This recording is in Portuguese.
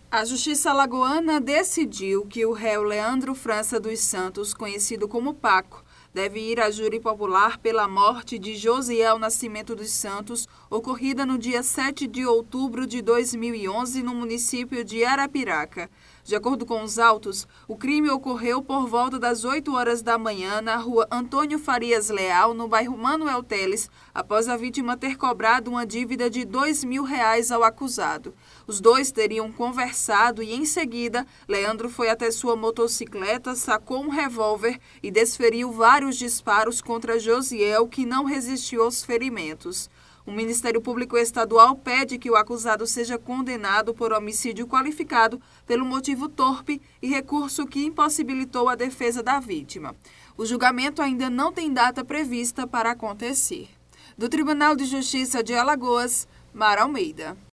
A Justiça Alagoana decidiu que o réu Leandro França dos Santos, conhecido como Paco, deve ir à júri popular pela morte de Josiel Nascimento dos Santos, ocorrida no dia 7 de outubro de 2011 no município de Arapiraca. De acordo com os autos, o crime ocorreu por volta das 8 horas da manhã na rua Antônio Farias Leal, no bairro Manuel Teles, após a vítima ter cobrado uma dívida de R$ 2.000 ao acusado. Os dois teriam conversado e, em seguida, Leandro foi até sua motocicleta, sacou um revólver e desferiu vários disparos contra Josiel, que não resistiu aos ferimentos. O Ministério Público Estadual pede que o acusado seja condenado por homicídio qualificado pelo motivo torpe e recurso que impossibilitou a defesa da vítima. O julgamento ainda não tem data prevista para acontecer. Do Tribunal de Justiça de Alagoas, Mara Almeida.